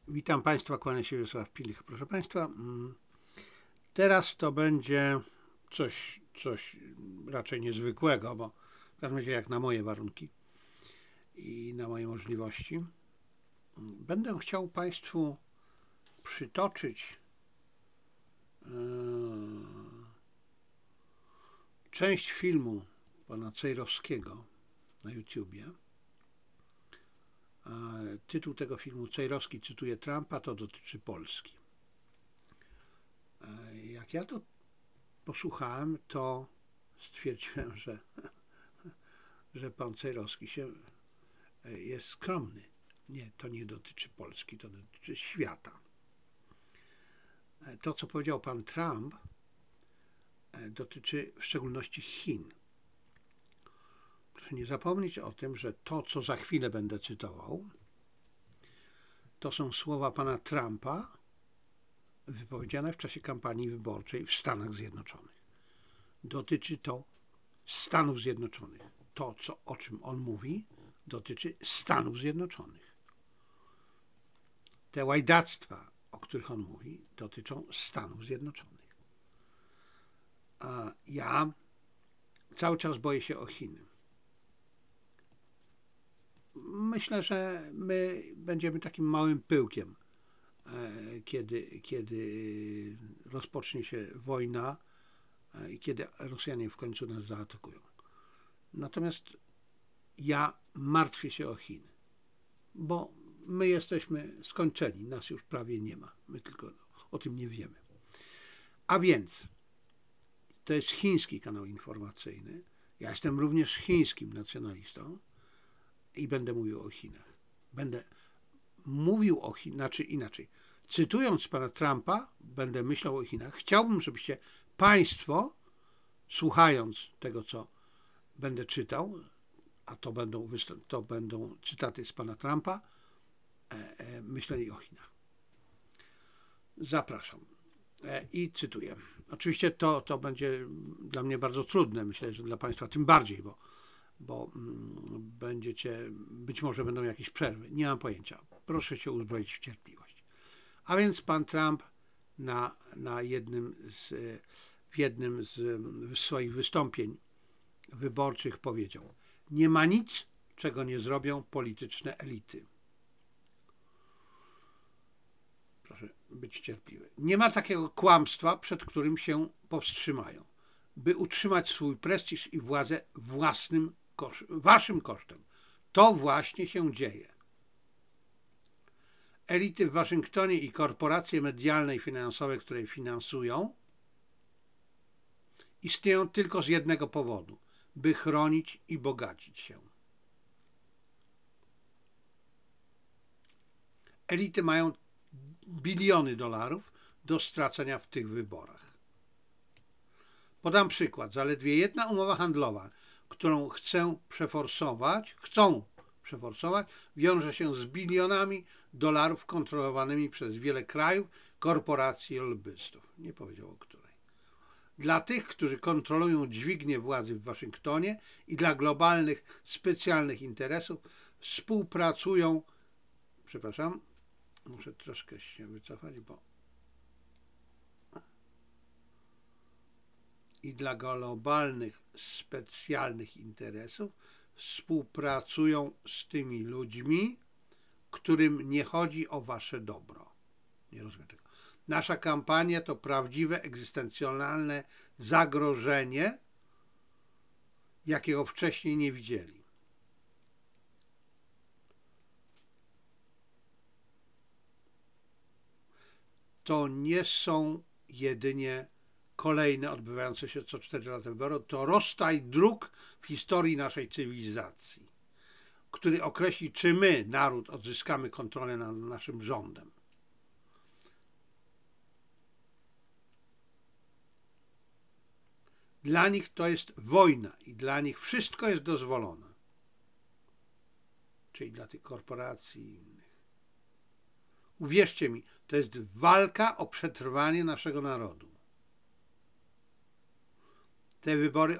Witam Państwa, kłania się Wiesław Pilich. Proszę Państwa, teraz to będzie coś raczej niezwykłego, bo w każdym razie jak na moje warunki i na moje możliwości. Będę chciał Państwu przytoczyć część filmu pana Cejrowskiego na YouTubie. Tytuł tego filmu: Cejrowski cytuje Trumpa, to dotyczy Polski. Jak ja to posłuchałem, to stwierdziłem, że pan Cejrowski jest skromny. Nie, to nie dotyczy Polski, to dotyczy świata. To, co powiedział pan Trump, dotyczy w szczególności Chin. Proszę nie zapomnieć o tym, że to, co za chwilę będę cytował, to są słowa pana Trumpa wypowiedziane w czasie kampanii wyborczej w Stanach Zjednoczonych. Dotyczy to Stanów Zjednoczonych. To, o czym on mówi, dotyczy Stanów Zjednoczonych. Te łajdactwa, o których on mówi, dotyczą Stanów Zjednoczonych. A ja cały czas boję się o Chiny. Myślę, że my będziemy takim małym pyłkiem, kiedy rozpocznie się wojna i kiedy Rosjanie w końcu nas zaatakują. Natomiast ja martwię się o Chiny, bo my jesteśmy skończeni, nas już prawie nie ma, my tylko o tym nie wiemy. A więc to jest chiński kanał informacyjny. Ja jestem również chińskim nacjonalistą i będę mówił o Chinach. Będę mówił o Chinach, znaczy inaczej. Cytując pana Trumpa, będę myślał o Chinach. Chciałbym, żebyście Państwo, słuchając tego, co będę czytał, a to będą cytaty z pana Trumpa, myśleli o Chinach. Zapraszam i cytuję. Oczywiście to będzie dla mnie bardzo trudne, myślę, że dla Państwa tym bardziej, bo być może będą jakieś przerwy, nie mam pojęcia. Proszę się uzbroić w cierpliwość. A więc pan Trump w jednym z swoich wystąpień wyborczych powiedział: nie ma nic, czego nie zrobią polityczne elity. Proszę być cierpliwy. Nie ma takiego kłamstwa, przed którym się powstrzymają, by utrzymać swój prestiż i władzę waszym kosztem. To właśnie się dzieje. Elity w Waszyngtonie i korporacje medialne i finansowe, które finansują, istnieją tylko z jednego powodu: by chronić i bogacić się. Elity mają biliony dolarów do stracenia w tych wyborach. Podam przykład. Zaledwie jedna umowa handlowa, którą chcą przeforsować, wiąże się z bilionami dolarów kontrolowanymi przez wiele krajów, korporacji i lobbystów. Nie powiedział o której. Dla tych, którzy kontrolują dźwignię władzy w Waszyngtonie i dla globalnych, specjalnych interesów współpracują. Przepraszam, muszę troszkę się wycofać, i dla globalnych, specjalnych interesów współpracują z tymi ludźmi, którym nie chodzi o wasze dobro. Nie rozumiem tego. Nasza kampania to prawdziwe, egzystencjonalne zagrożenie, jakiego wcześniej nie widzieli. To nie są jedynie kolejne odbywające się co 4 lata wybory, to rozstaj dróg w historii naszej cywilizacji, który określi, czy my, naród, odzyskamy kontrolę nad naszym rządem. Dla nich to jest wojna i dla nich wszystko jest dozwolone. Czyli dla tych korporacji i innych. Uwierzcie mi, to jest walka o przetrwanie naszego narodu. Te wybory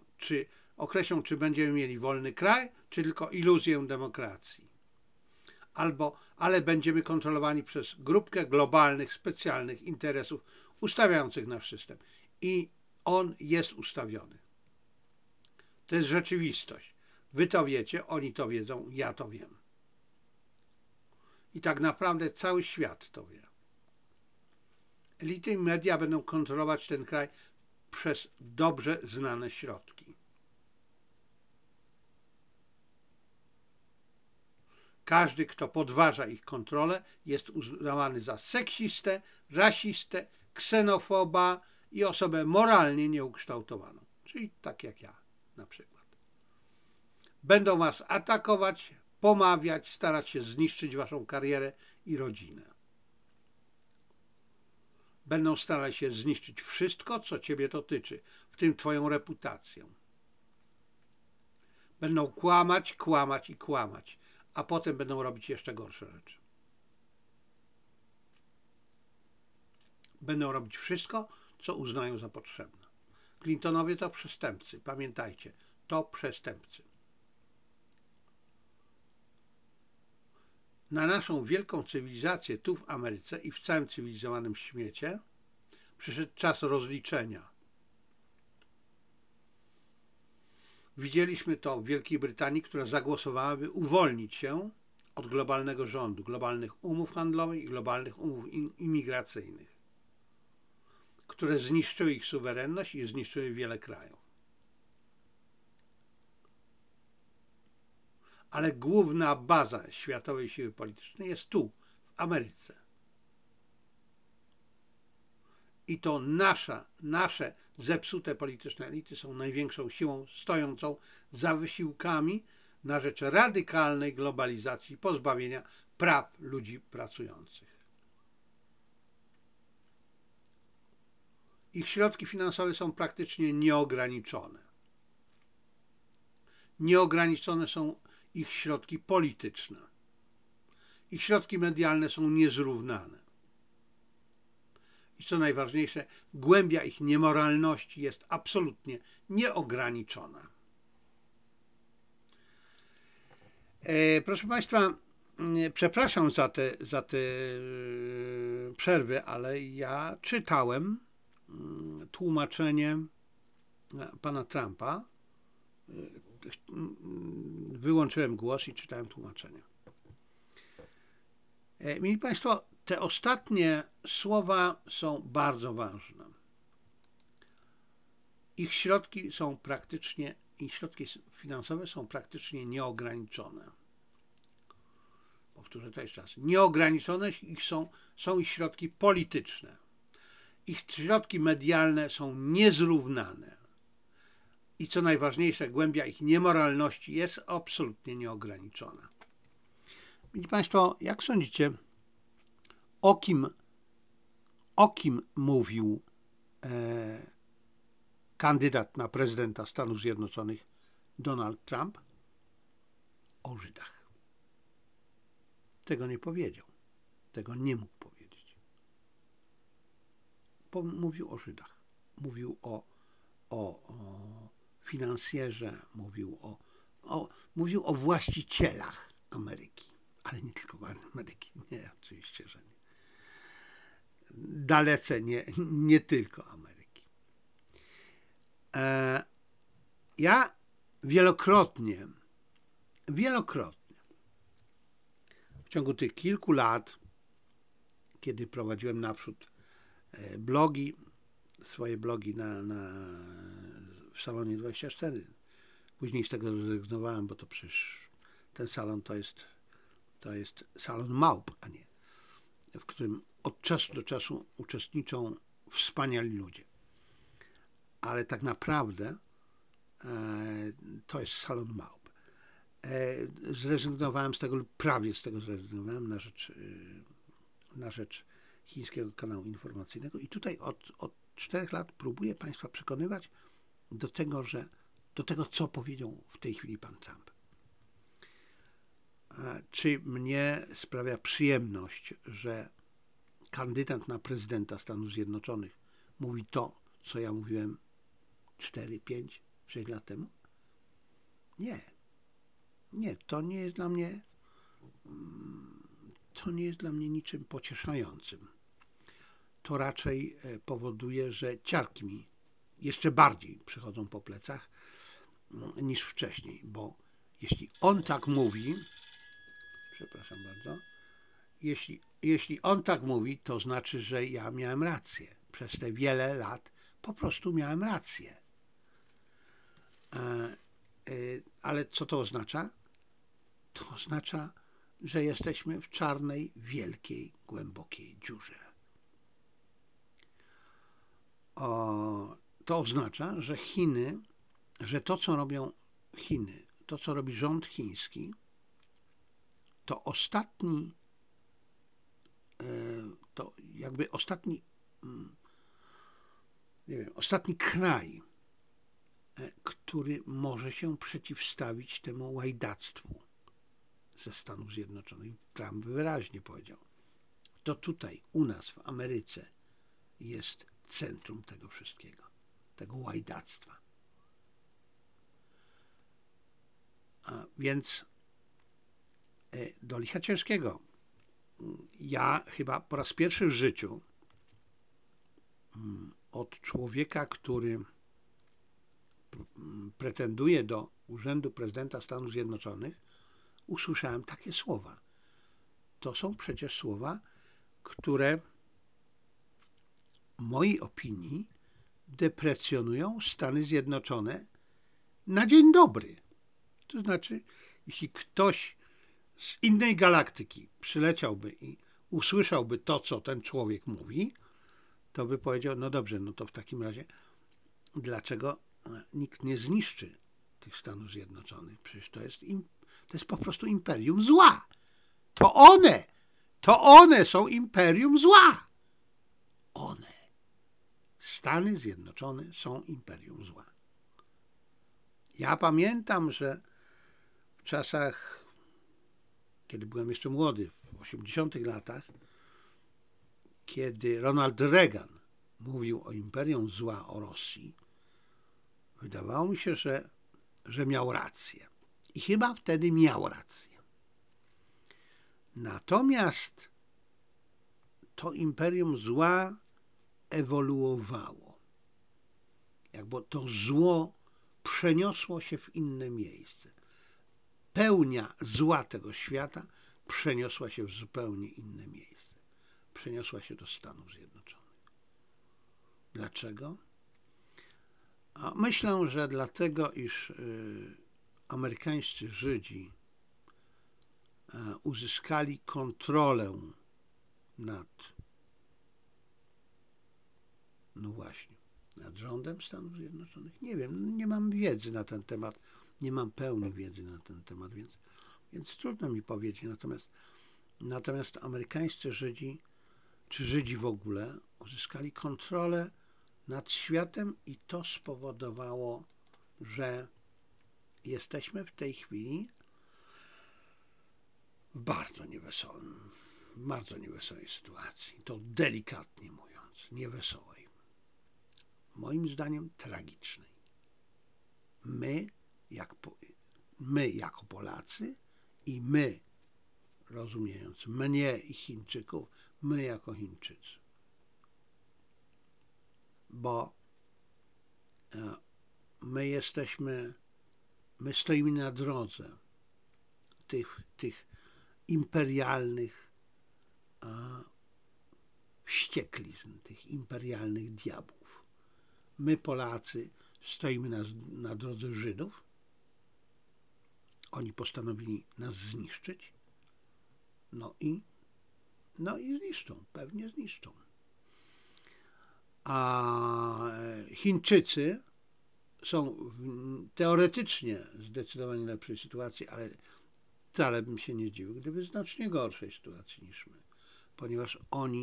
określą, czy będziemy mieli wolny kraj, czy tylko iluzję demokracji. ale będziemy kontrolowani przez grupkę globalnych, specjalnych interesów ustawiających nasz system. I on jest ustawiony. To jest rzeczywistość. Wy to wiecie, oni to wiedzą, ja to wiem. I tak naprawdę cały świat to wie. Elity i media będą kontrolować ten kraj przez dobrze znane środki. Każdy, kto podważa ich kontrolę, jest uznawany za seksistę, rasistę, ksenofoba i osobę moralnie nieukształtowaną. Czyli tak jak ja na przykład. Będą was atakować, pomawiać, starać się zniszczyć waszą karierę i rodzinę. Będą starać się zniszczyć wszystko, co ciebie dotyczy, w tym twoją reputację. Będą kłamać, kłamać i kłamać, a potem będą robić jeszcze gorsze rzeczy. Będą robić wszystko, co uznają za potrzebne. Clintonowie to przestępcy. Pamiętajcie, to przestępcy. Na naszą wielką cywilizację tu w Ameryce i w całym cywilizowanym świecie przyszedł czas rozliczenia. Widzieliśmy to w Wielkiej Brytanii, która zagłosowała, by uwolnić się od globalnego rządu, globalnych umów handlowych i globalnych umów imigracyjnych, które zniszczyły ich suwerenność i zniszczyły wiele krajów. Ale główna baza światowej siły politycznej jest tu, w Ameryce. I to nasze zepsute polityczne elity są największą siłą stojącą za wysiłkami na rzecz radykalnej globalizacji i pozbawienia praw ludzi pracujących. Ich środki finansowe są praktycznie nieograniczone. Nieograniczone są ich środki polityczne. Ich środki medialne są niezrównane. I co najważniejsze, głębia ich niemoralności jest absolutnie nieograniczona. Proszę Państwa, przepraszam za te przerwy, ale ja czytałem tłumaczenie pana Trumpa. Wyłączyłem głos i czytałem tłumaczenie. Mili Państwo, te ostatnie słowa są bardzo ważne. Ich środki finansowe są praktycznie nieograniczone. Powtórzę to jeszcze raz. Nieograniczone są ich środki polityczne. Ich środki medialne są niezrównane. I co najważniejsze, głębia ich niemoralności jest absolutnie nieograniczona. Widzicie Państwo, jak sądzicie, o kim mówił kandydat na prezydenta Stanów Zjednoczonych Donald Trump? O Żydach. Tego nie powiedział. Tego nie mógł powiedzieć. Mówił o Żydach. Mówił o finansjerze, mówił o właścicielach Ameryki. Ale nie tylko Ameryki. Nie, oczywiście, że nie. Dalece nie tylko Ameryki. Ja wielokrotnie w ciągu tych kilku lat, kiedy prowadziłem naprzód swoje blogi w Salonie 24, później z tego zrezygnowałem, bo to przecież ten salon to jest salon małp, a nie, w którym od czasu do czasu uczestniczą wspaniali ludzie. Ale tak naprawdę to jest salon małp. Zrezygnowałem z tego, lub prawie z tego zrezygnowałem na rzecz chińskiego kanału informacyjnego i tutaj od 4 lat próbuję Państwa przekonywać do tego, co powiedział w tej chwili pan Trump. Czy mnie sprawia przyjemność, że kandydat na prezydenta Stanów Zjednoczonych mówi to, co ja mówiłem 4, 5, 6 lat temu? Nie. Nie, to nie jest dla mnie to nie jest dla mnie niczym pocieszającym. To raczej powoduje, że ciarki mi jeszcze bardziej przychodzą po plecach niż wcześniej, bo jeśli on tak mówi, przepraszam bardzo, jeśli on tak mówi, to znaczy, że ja miałem rację. Przez te wiele lat po prostu miałem rację. Ale co to oznacza? To oznacza, że jesteśmy w czarnej, wielkiej, głębokiej dziurze. To oznacza, że Chiny, że to, co robią Chiny, to, co robi rząd chiński, to ostatni kraj, który może się przeciwstawić temu łajdactwu ze Stanów Zjednoczonych. Trump wyraźnie powiedział, to tutaj, u nas w Ameryce jest centrum tego wszystkiego, tego łajdactwa. Więc do licha ciężkiego. Ja chyba po raz pierwszy w życiu od człowieka, który pretenduje do urzędu prezydenta Stanów Zjednoczonych, usłyszałem takie słowa. To są przecież słowa, które w mojej opinii deprecjonują Stany Zjednoczone na dzień dobry. To znaczy, jeśli ktoś z innej galaktyki przyleciałby i usłyszałby to, co ten człowiek mówi, to by powiedział, no dobrze, no to w takim razie dlaczego nikt nie zniszczy tych Stanów Zjednoczonych? Przecież to jest po prostu imperium zła. To one są imperium zła. Stany Zjednoczone są imperium zła. Ja pamiętam, że w czasach, kiedy byłem jeszcze młody, w 80 latach, kiedy Ronald Reagan mówił o imperium zła, o Rosji, wydawało mi się, że miał rację. I chyba wtedy miał rację. Natomiast to imperium zła ewoluowało. Jakby to zło przeniosło się w inne miejsce. Pełnia zła tego świata przeniosła się w zupełnie inne miejsce. Przeniosła się do Stanów Zjednoczonych. Dlaczego? Myślę, że dlatego, iż amerykańscy Żydzi uzyskali kontrolę nad, no właśnie, nad rządem Stanów Zjednoczonych. Nie wiem, nie mam wiedzy na ten temat, nie mam pełnej wiedzy na ten temat, więc trudno mi powiedzieć. Natomiast amerykańscy Żydzi, czy Żydzi w ogóle, uzyskali kontrolę nad światem i to spowodowało, że jesteśmy w tej chwili w bardzo niewesołej sytuacji. To delikatnie mówiąc, niewesołej. Moim zdaniem tragicznej. My jako Polacy i my, rozumiejąc mnie i Chińczyków, my jako Chińczycy. Bo my stoimy na drodze tych imperialnych wścieklizn, tych imperialnych diabłów. My, Polacy, stoimy na drodze Żydów. Oni postanowili nas zniszczyć. No i zniszczą, pewnie zniszczą. A Chińczycy są teoretycznie zdecydowanie lepszej sytuacji, ale wcale bym się nie zdziwił, gdyby w znacznie gorszej sytuacji niż my. Ponieważ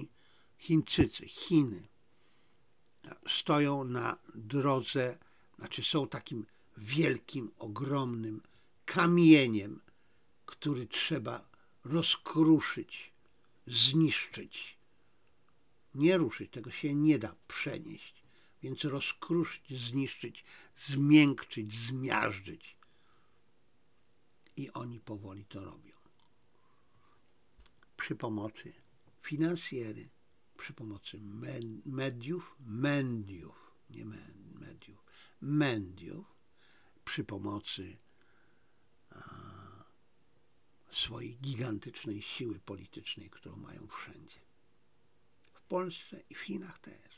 Chiny stoją na drodze, znaczy są takim wielkim, ogromnym kamieniem, który trzeba rozkruszyć, zniszczyć. Nie ruszyć, tego się nie da przenieść, więc rozkruszyć, zniszczyć, zmiękczyć, zmiażdżyć. I oni powoli to robią. przy pomocy finansjery, przy pomocy mediów, przy pomocy swojej gigantycznej siły politycznej, którą mają wszędzie. W Polsce i w Chinach też.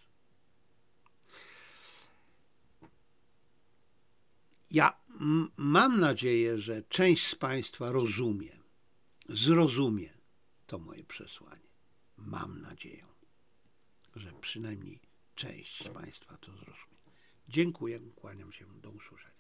Ja mam nadzieję, że część z Państwa zrozumie to moje przesłanie. Mam nadzieję, że przynajmniej część z Państwa to zrozumie. Dziękuję, kłaniam się, do usłyszenia.